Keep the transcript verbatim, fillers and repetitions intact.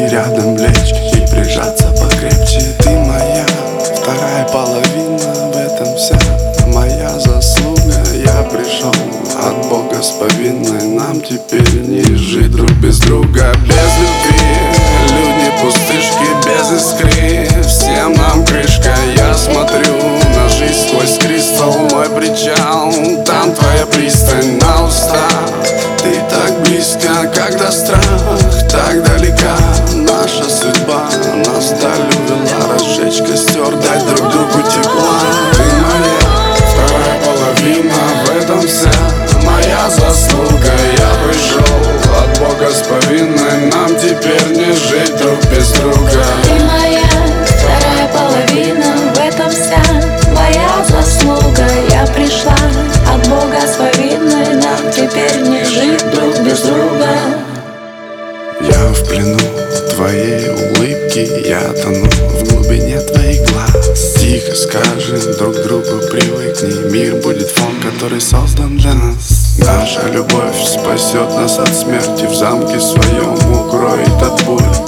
рядом лечь и прижаться покрепче. Ты моя вторая половина, в этом вся моя заслуга. Я пришел от Бога с повинной, нам теперь не жить друг без друга. Без любви люди пустышки, без искры всем нам крышка. Я смотрю на жизнь сквозь кристалл, мой причал, там твоя пристань на устах. Ты так близко, когда страх так далека. Наша судьба нас вдаль увела, разжечь костер, дать друг другу тепла. Ты моя вторая половина, в этом вся моя заслуга. Я пришел от Бога с повинной, нам теперь не жить друг без друга. Ты моя вторая половина, в этом вся моя заслуга. Я пришла от Бога с повинной, нам теперь не жить друг без друга. Я в плену твоей улыбки, я тону в глубине твоих глаз. Тихо скажем друг другу, привыкни, мир будет фон, который создан для нас. Наша любовь спасет нас от смерти, в замке своем укроет от боли.